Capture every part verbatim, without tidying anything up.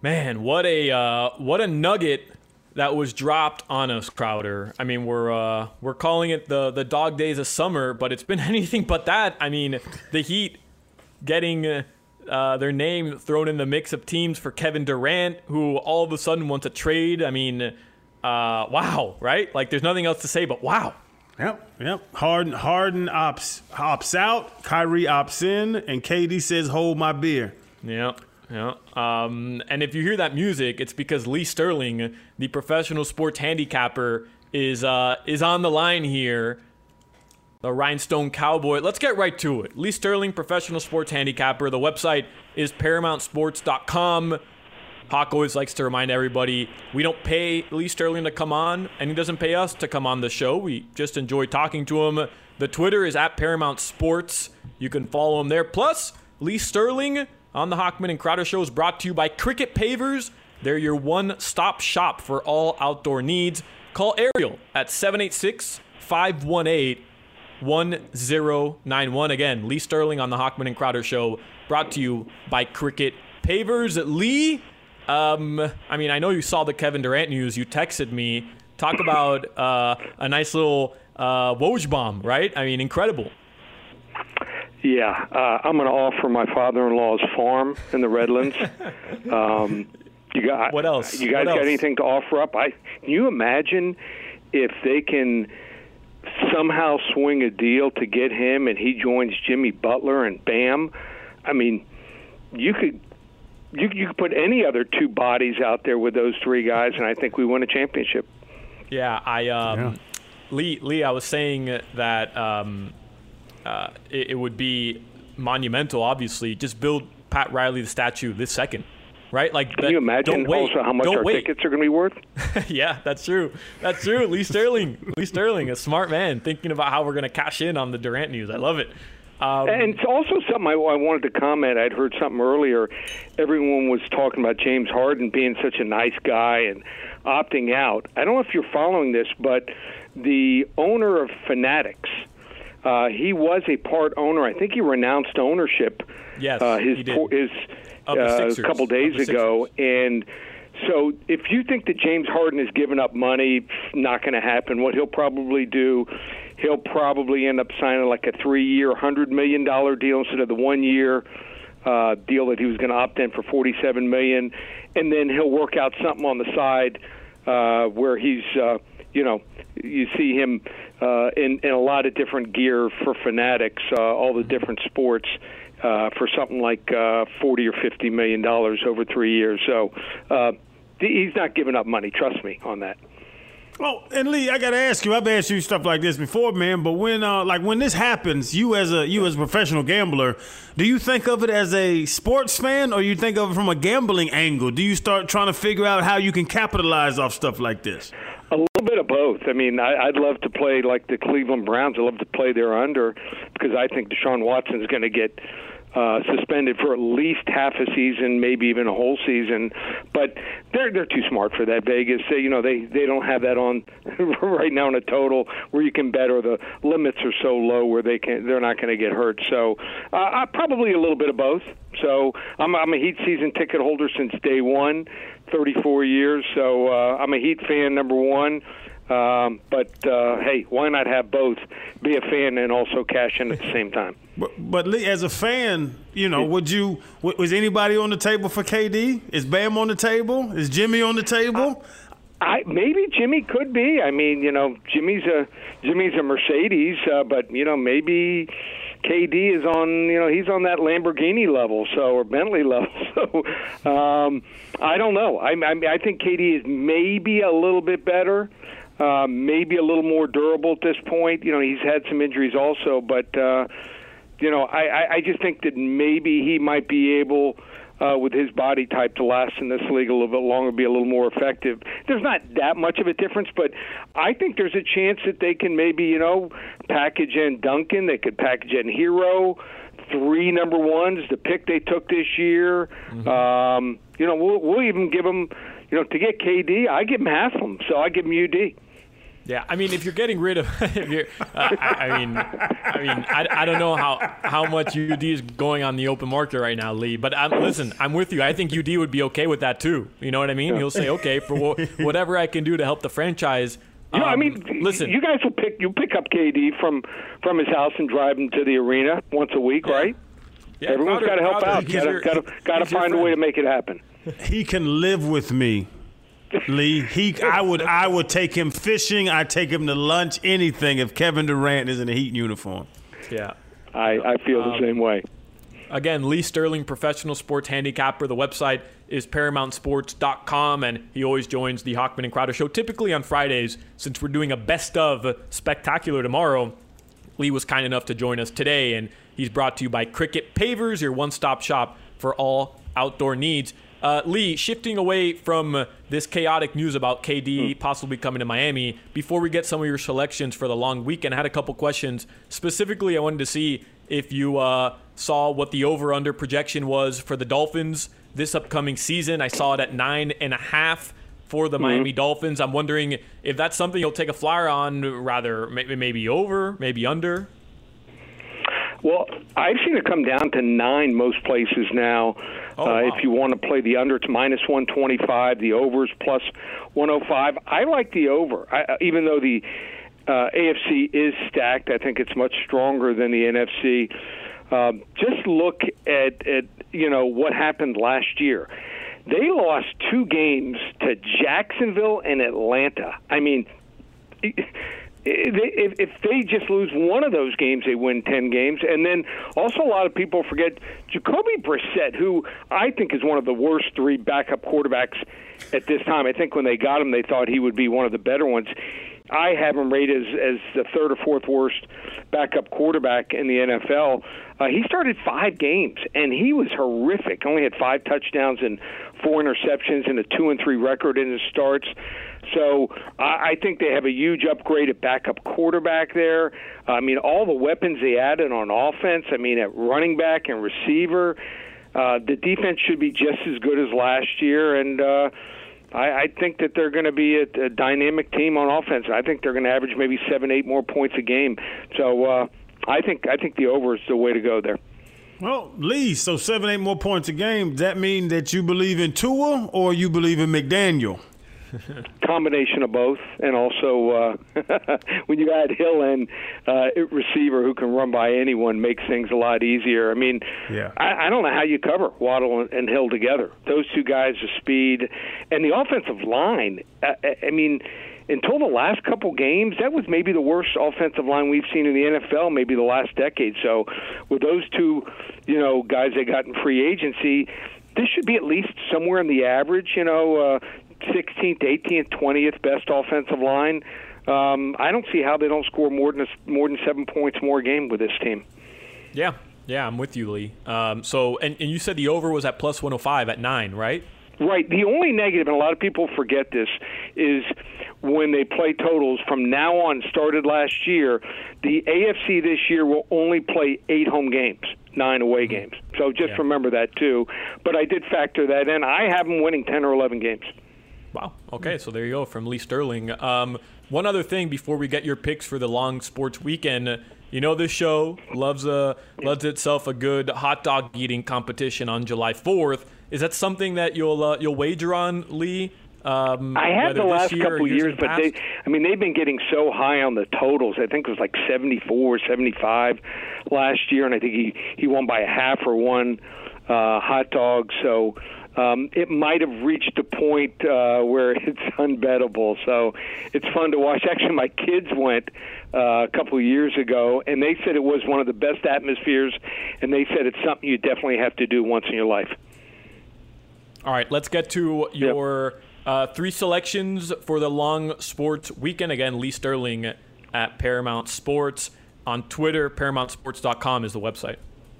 Man, what a uh, what a nugget that was dropped on us, Crowder. I mean, we're uh, we're calling it the the dog days of summer, but it's been anything but that. I mean, the Heat getting uh, their name thrown in the mix of teams for Kevin Durant, who all of a sudden wants a trade. I mean, uh, wow, right? Like, there's nothing else to say but wow. Yep, yep. Harden, Harden opts opts out, Kyrie opts in, and K D says, "Hold my beer." Yep. Yeah. Um, and if you hear that music, it's because Lee Sterling, the professional sports handicapper, is uh, is on the line here. The Rhinestone Cowboy. Let's get right to it. Lee Sterling, professional sports handicapper. The website is paramount sports dot com. Hawk always likes to remind everybody we don't pay Lee Sterling to come on, and he doesn't pay us to come on the show. We just enjoy talking to him. The Twitter is at Paramount Sports. You can follow him there. Plus, Lee Sterling on the Hochman and Crowder Show is brought to you by Cricket Pavers. They're your one-stop shop for all outdoor needs. Call Ariel at seven eight six, five one eight, one zero nine one. Again, Lee Sterling on the Hochman and Crowder Show, brought to you by Cricket Pavers. Lee, um, I mean, I know you saw the Kevin Durant news. You texted me. Talk about uh, a nice little uh, Woj bomb, right? I mean, incredible. Yeah, uh, I'm going to offer my father-in-law's farm in the Redlands. Um, you got what else? You guys what got else? anything to offer up? I can you imagine if they can somehow swing a deal to get him and he joins Jimmy Butler and Bam? I mean, you could you you could put any other two bodies out there with those three guys, and I think we win a championship. Yeah, I um, Yeah. Lee Lee, I was saying that. Um, Uh, it, it would be monumental, obviously. Just build Pat Riley the statue this second, right? Like, Can that, you imagine don't wait, also how much don't our wait. tickets are going to be worth? Yeah, that's true. That's true. Lee Sterling, Lee Sterling, a smart man, thinking about how we're going to cash in on the Durant news. I love it. Um, And it's also something I, I wanted to comment. I'd heard something earlier. Everyone was talking about James Harden being such a nice guy and opting out. I don't know if you're following this, but the owner of Fanatics, Uh, he was a part owner. I think he renounced ownership. Yes, uh, his he did. his Of the uh, a Sixers. couple days Of the ago, and so if you think that James Harden has given up money, not going to happen. What he'll probably do, he'll probably end up signing like a three-year, hundred million dollar deal instead of the one-year uh, deal that he was going to opt in for forty-seven million, and then he'll work out something on the side uh, where he's, uh, you know, you see him uh, in, in a lot of different gear for Fanatics, uh, all the different sports, uh, for something like uh, forty or fifty million dollars over three years. So uh, he's not giving up money. Trust me on that. Oh, and Lee, I gotta ask you. I've asked you stuff like this before, man. But when, uh, like, when this happens, you as a you as a professional gambler, do you think of it as a sports fan, or you think of it from a gambling angle? Do you start trying to figure out how you can capitalize off stuff like this? A little bit of both. I mean, I, I'd love to play like the Cleveland Browns. I'd love to play their under because I think Deshaun Watson is going to get uh, suspended for at least half a season, maybe even a whole season. But they're they're too smart for that. Vegas, they, you know, they, they don't have that on right now in a total where you can bet, or the limits are so low where they can they're not going to get hurt. So uh, I, probably a little bit of both. So I'm I'm a Heat season ticket holder since day one, thirty-four years. So uh, I'm a Heat fan, number one. Um, but, uh, hey, why not have both? Be a fan and also cash in at the same time. But, but Lee, as a fan, you know, would you was anybody on the table for K D? Is Bam on the table? Is Jimmy on the table? I, maybe Jimmy could be. I mean, you know, Jimmy's a Jimmy's a Mercedes, uh, but you know, maybe K D is on. You know, he's on that Lamborghini level, so or Bentley level. So um, I don't know. I, I, I think K D is maybe a little bit better. Uh, maybe a little more durable at this point. You know, he's had some injuries also, but, uh, you know, I, I just think that maybe he might be able, uh, with his body type, to last in this league a little bit longer, be a little more effective. There's not that much of a difference, but I think there's a chance that they can maybe, you know, package in Duncan. They could package in Hero, three number ones, the pick they took this year. Mm-hmm. Um, you know, we'll, we'll even give them, you know, to get K D, I give him half of them, so I give him U D. Yeah, I mean, if you're getting rid of, if you're, uh, I, I mean, I mean, I, I don't know how, how much U D is going on the open market right now, Lee. But I'm, listen, I'm with you. I think U D would be okay with that too. You know what I mean? He'll say, okay, for wh- whatever I can do to help the franchise. You know, um, I mean, listen, you guys will pick you pick up K D from from his house and drive him to the arena once a week, yeah. right? Yeah, Everyone's got to help out. Got to got to got to find a way to make it happen. He can live with me. Lee, he, I would, I would take him fishing. I'd take him to lunch, anything if Kevin Durant is in a Heat uniform. Yeah, I, I feel the um, same way. Again, Lee Sterling, professional sports handicapper. The website is paramount sports dot com, and he always joins the Hochman and Crowder show, typically on Fridays. Since we're doing a best of spectacular tomorrow, Lee was kind enough to join us today, and he's brought to you by Cricket Pavers, your one-stop shop for all outdoor needs. Uh, Lee, shifting away from this chaotic news about K D possibly coming to Miami, before we get some of your selections for the long weekend, I had a couple questions. Specifically, I wanted to see if you uh, saw what the over-under projection was for the Dolphins this upcoming season. I saw it at nine and a half for the mm-hmm. Miami Dolphins. I'm wondering if that's something you'll take a flyer on, rather maybe, maybe over, maybe under. Well, I've seen it come down to nine most places now. Oh, uh, wow. If you want to play the under, it's minus one twenty-five. The over's plus one oh five. I like the over, I, even though the uh, A F C is stacked. I think it's much stronger than the N F C. Uh, just look at, at you know what happened last year. They lost two games to Jacksonville and Atlanta. I mean. It, If, if they just lose one of those games, they win ten games. And then also a lot of people forget Jacoby Brissett, who I think is one of the worst three backup quarterbacks at this time. I think when they got him, they thought he would be one of the better ones. I have him rated as, as the third or fourth worst backup quarterback in the N F L. Uh, he started five games, and he was horrific. Only had five touchdowns and four interceptions and a two and three record in his starts. So I, I think they have a huge upgrade at backup quarterback there. I mean, all the weapons they added on offense, I mean, at running back and receiver, uh, the defense should be just as good as last year. And uh, I, I think that they're going to be a, a dynamic team on offense. I think they're going to average maybe seven, eight more points a game. So uh, I think I think the over is the way to go there. Well, Lee, so seven, eight more points a game. Does that mean that you believe in Tua or you believe in McDaniel? Combination of both, and also uh, when you add Hill and uh, receiver who can run by anyone, makes things a lot easier. I mean, yeah. I, I don't know how you cover Waddle and Hill together. Those two guys, the speed and the offensive line. I, I mean, until the last couple games, that was maybe the worst offensive line we've seen in the N F L, maybe the last decade. So, with those two, you know, guys they got in free agency, this should be at least somewhere in the average. You know. Uh, sixteenth, eighteenth, twentieth best offensive line. Um, I don't see how they don't score more than a, more than seven points more a game with this team. Yeah, yeah, I'm with you, Lee. Um, so, and, and you said the over was at plus one oh five at nine, right? Right. The only negative, and a lot of people forget this, is when they play totals from now on, started last year, the A F C this year will only play eight home games, nine away games. So just yeah. remember that, too. But I did factor that in. I have them winning ten or eleven games. Wow. Okay, so there you go from Lee Sterling. Um, one other thing before we get your picks for the long sports weekend. You know this show loves a loves itself a good hot dog eating competition on July fourth. Is that something that you'll uh, you'll wager on, Lee? Um, I have the last year couple years, but they, I mean, they've been getting so high on the totals. I think it was like seventy-four, seventy-five last year, and I think he, he won by a half or one uh, hot dog. So um, it might have reached a point uh, where it's unbettable. So it's fun to watch. Actually, my kids went uh, a couple of years ago, and they said it was one of the best atmospheres, and they said it's something you definitely have to do once in your life. All right, let's get to your yep. uh, three selections for the long sports weekend. Again, Lee Sterling at Paramount Sports. On Twitter, paramount sports dot com is the website.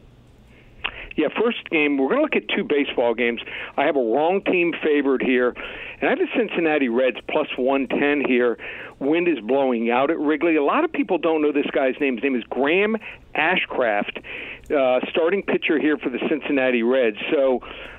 Yeah, first game, we're going to look at two baseball games. I have a wrong team favored here, and I have the Cincinnati Reds plus one ten here. Wind is blowing out at Wrigley. A lot of people don't know this guy's name. His name is Graham Ashcraft, uh, starting pitcher here for the Cincinnati Reds. So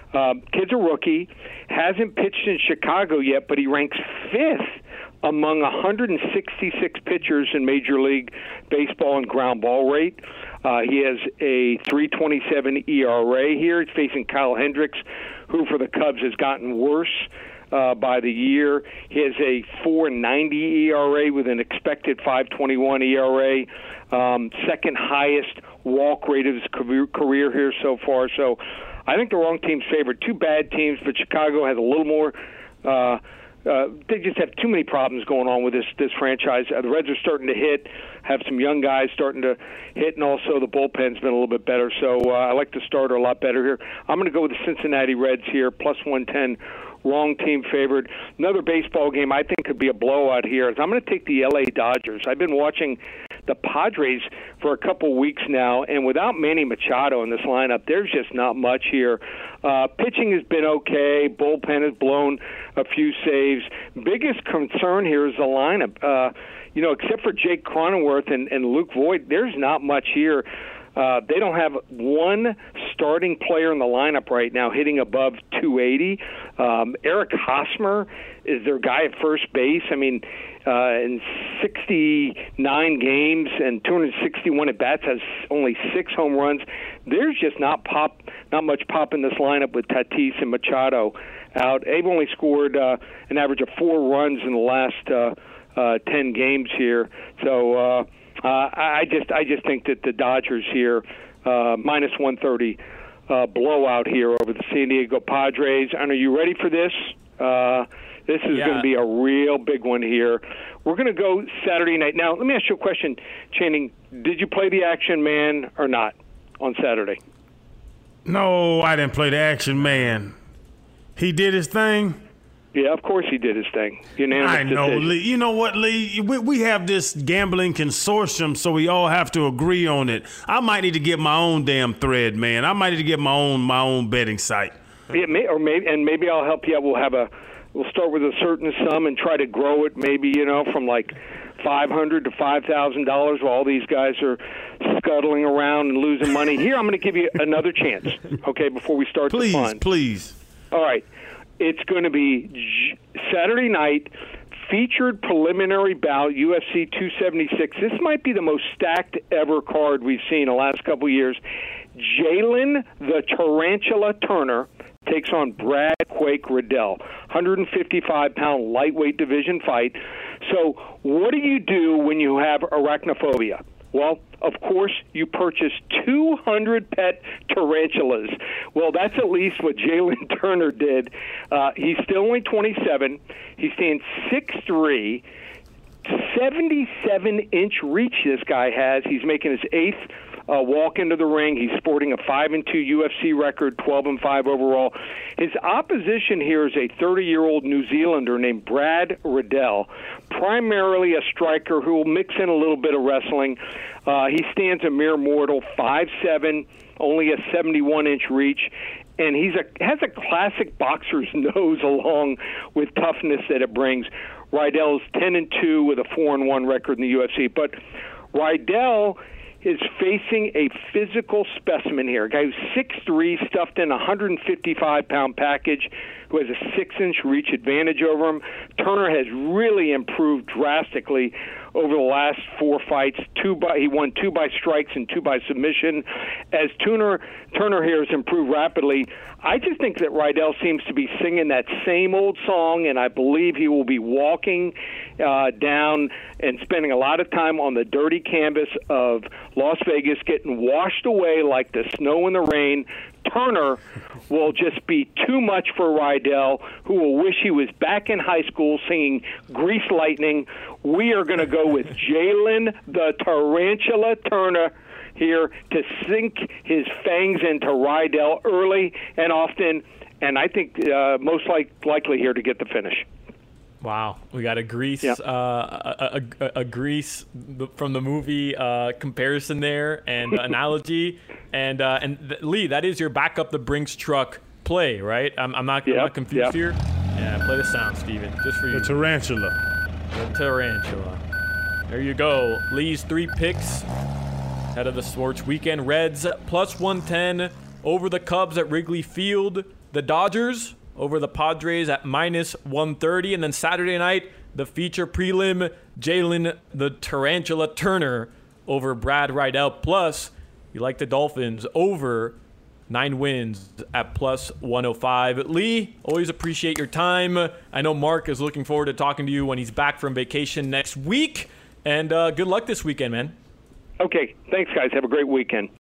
Um, kid's a rookie, hasn't pitched in Chicago yet, but he ranks fifth among one hundred sixty-six pitchers in Major League Baseball in ground ball rate. Uh, he has a three twenty-seven E R A here. He's facing Kyle Hendricks, who for the Cubs has gotten worse uh, by the year. He has a four ninety E R A with an expected five twenty-one E R A. Um, second highest walk rate of his career, career here so far. So I think the wrong team's favored. Two bad teams, but Chicago has a little more. Uh, uh, they just have too many problems going on with this this franchise. Uh, the Reds are starting to hit, have some young guys starting to hit, and also the bullpen's been a little bit better. So uh, I like the starter a lot better here. I'm going to go with the Cincinnati Reds here, plus one ten. Wrong team favored. Another baseball game I think could be a blowout here is I'm going to take the L A Dodgers. I've been watching the Padres for a couple weeks now, and without Manny Machado in this lineup, there's just not much here. Uh, pitching has been okay. Bullpen has blown a few saves. Biggest concern here is the lineup. Uh, you know, except for Jake Cronenworth and, and Luke Voigt, there's not much here. Uh, they don't have one starting player in the lineup right now hitting above two eighty. Um, Eric Hosmer is their guy at first base. I mean, uh, in sixty-nine games and two hundred sixty-one at bats, has only six home runs. There's just not pop, not much pop in this lineup with Tatis and Machado out. They've only scored uh, an average of four runs in the last uh, uh, ten games here. So. Uh, Uh, I just I just think that the Dodgers here, uh, minus one thirty, uh, blowout here over the San Diego Padres. And are you ready for this? Uh, this is yeah. going to be a real big one here. We're going to go Saturday night. Now, let me ask you a question, Channing. Did you play the Action Man or not on Saturday? No, I didn't play the Action Man. He did his thing. Yeah, of course he did his thing. Unanimous I know, decision. Lee. You know what, Lee? We, we have this gambling consortium, so we all have to agree on it. I might need to get my own damn thread, man. I might need to get my own my own betting site. Yeah, may, or maybe, and maybe I'll help you out. We'll have a, we'll start with a certain sum and try to grow it. Maybe you know from like five hundred to five thousand dollars. While all these guys are scuttling around and losing money. Here, I'm going to give you another chance. Okay, before we start please, the fun. Please, please. All right. It's going to be Saturday night, featured preliminary bout, U F C two seventy-six. This might be the most stacked ever card we've seen in the last couple of years. Jalen the Tarantula Turner takes on Brad Quake Riddell, one fifty-five pound lightweight division fight. So what do you do when you have arachnophobia? Well, of course, you purchase two hundred pet tarantulas. Well, that's at least what Jalen Turner did. Uh, he's still only twenty-seven. He stands six three, seventy-seven inch reach this guy has. He's making his eighth uh, walk into the ring. He's sporting a five and two U F C record, twelve and five overall. His opposition here is a thirty-year-old New Zealander named Brad Riddell, primarily a striker who will mix in a little bit of wrestling. Uh, he stands a mere mortal, five seven, only a seventy-one inch reach, and he's a has a classic boxer's nose along with toughness that it brings. Riddell's ten and two with a four and one record in the U F C, but Riddell is facing a physical specimen here, a guy who's six three, stuffed in a one fifty-five pound package, who has a six inch reach advantage over him. Turner has really improved drastically over the last four fights. Two by he won two by strikes and two by submission. As Turner Turner here has improved rapidly, I just think that Riddell seems to be singing that same old song, and I believe he will be walking uh, down and spending a lot of time on the dirty canvas of Las Vegas, getting washed away like the snow in the rain. Turner will just be too much for Riddell, who will wish he was back in high school singing Grease Lightning. We are going to go with Jalen the Tarantula Turner here to sink his fangs into Riddell early and often, and I think uh, most like, likely here to get the finish. Wow, we got a Grease, yeah. uh, a, a, a Grease from the movie uh, comparison there and analogy, and uh, and th- Lee, that is your back up the Brinks truck play, right? I'm, I'm not, yep. I'm not confused yep. here. Yeah, play the sound, Steven, just for you. The tarantula. The tarantula. There you go. Lee's three picks head of the sports weekend. Reds plus one ten over the Cubs at Wrigley Field. the Dodgers over the Padres at minus one thirty. And then Saturday night, the feature prelim, Jalen the Tarantula Turner over Brad Rydell. Plus, you like the Dolphins over nine wins at plus one oh five. Lee, always appreciate your time. I know Mark is looking forward to talking to you when he's back from vacation next week. And uh, good luck this weekend, man. Okay. Thanks, guys. Have a great weekend.